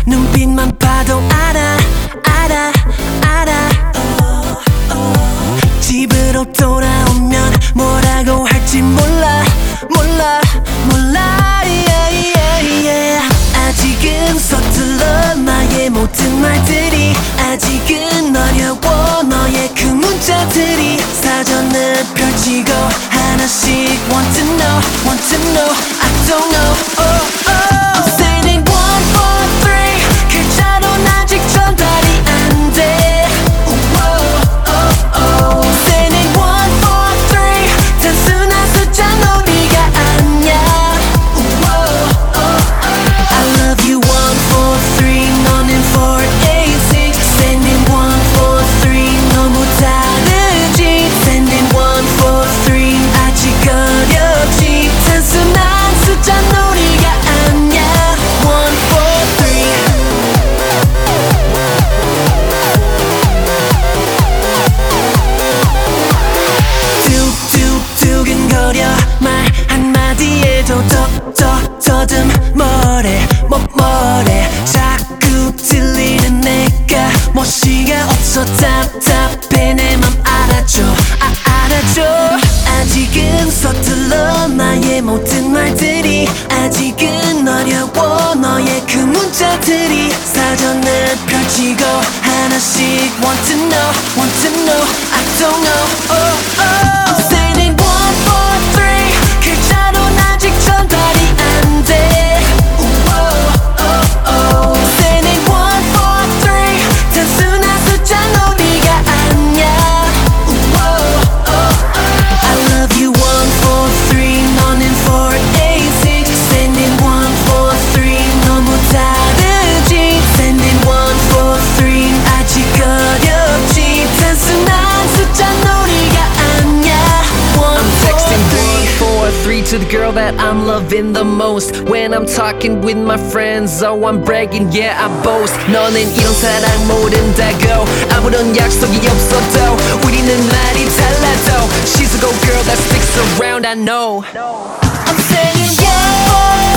눈빛만 봐도 알아 알아 알아 집으로 돌아오면 뭐라고 할지 몰라 몰라 몰라 yeah, yeah, yeah. 아직은 서툴러 나의 모든 말들이 아직은 어려워 너의 그 문자들이 사전을 펼치고 하나씩 want to know I don't know oh, oh. Saying 1, 4, 3 글자로는 아직 전달이 안돼 Saying 1, 4, 3 단순한 숫자 놀이가 아니야 I love you 1, 4, 3 너는 4, 8, 6 Saying 1, 4, 3 너무 다르지 Saying 1, 4, 3 아직 어렵지 단순한 숫자 놀이가 아니야 1, 4, 3 두근거려 말 한마디에도 더듬 뭐래 뭐래 자꾸 들리는 내가 멋이가 없어 답답해 내 맘 알아줘 알아줘 아직은 서툴러 나의 모든 말들이 아직은 어려워 너의 그 문자들이 사전을 펼치고 하나씩 want to know I don't know oh, oh. Saying 1, 4, 3 글자로는 아직 전달이 안돼 Saying 1, 4, 3 단순한 숫자 놀이가 아니야 I love you 1, 4, 3 너는 4, 8, 6 Saying 1, 4, 3 너무 다르지 Saying 1, 4, 3 아직 어렵지 단순한 숫자 놀이가 아니야 1, 4, 3 to the girl that I'm loving the most When I'm talking with my friends Oh I'm bragging yeah I boast 너는 이런 사랑 모른다고 아무런 약속이 없어도 우리는 말이 달라도 She's a go girl that sticks around I know I'm saying yeah